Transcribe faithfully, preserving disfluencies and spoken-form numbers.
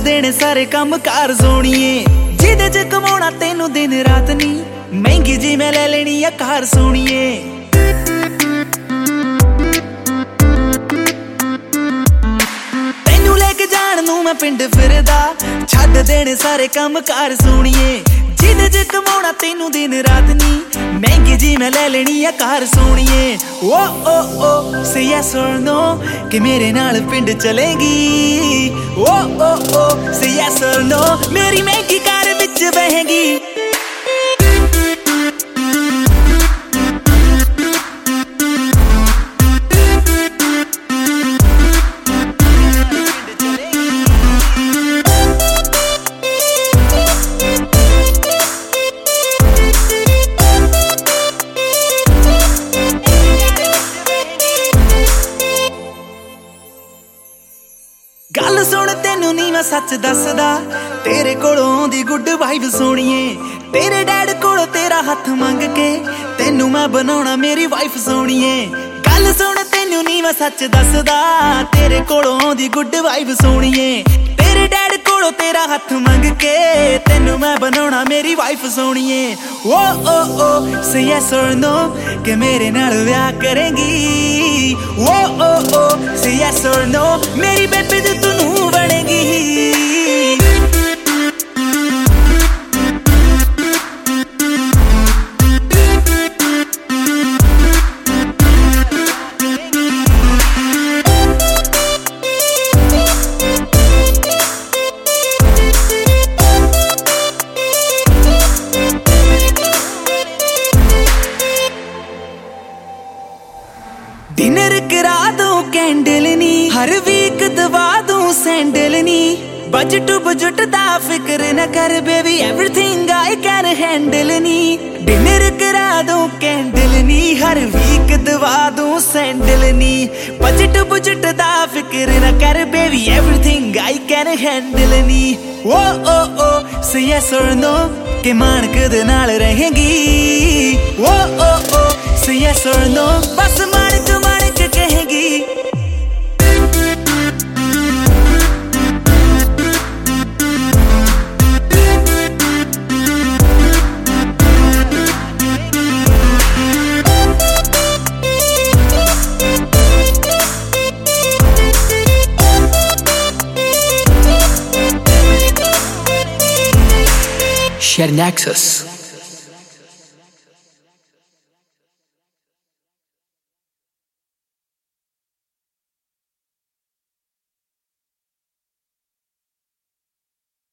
देने सारे काम कार सोनिए, जिदे च कमाना तेनू दिन रात नी, महंगी जी मैं ले लेनी आ कार सोनिए। तेनू लेके जान नू मैं पिंड फिरदा, छड्ड देने सारे काम कार सोनिए, जिदे च कमाना तेनू दिन रात नी, महंगी जी मैं ले लेनी आ कार सोनिए। ओ ओ ओ से यस और नो कि मेरे नाल पिंड चलेगी, ओ ओ ओ से यस और नो मेरी महंगी कार विच बहेगी। गल सुन तेनू नी मैं सच दसदा, तेरे कोलों दी गुड वाइब सोनिए, तेरे डैड कोलों तेरा हथ मंग के तेनू मैं बनाना मेरी वाइफ सोनिए। गल सुन तेनू नी मैं सच दसदा, तेरे कोलों दी गुड वाइब सोनिए, तेरे डैड कोलों तेरा हथ मंग के तेनू मैं बनाना मेरी वाइफ सोनिए। ओ ओ ओ से यस और नो कि मेरे नाल ब्याह करेंगी, ओ ओ ओ से यस और नो मेरी बेबी दी तू बनेगी। डिनर करा दूं कैंडल नी, हर वीक दवा दूं सैंडल नी, बजट बजट दा फिक्र न कर baby everything I can handle नी। डिनर करा दूं कैंडल नी, हर वीक दवा दूं सैंडल नी, बजट बजट दा फिक्र न कर baby everything I can handle नी। Oh oh oh say yes और नो के मानक दे नाल रहेंगी, ओ ओ ओ से यस और नो बस मानक मानक कहेगी। Share Nexus.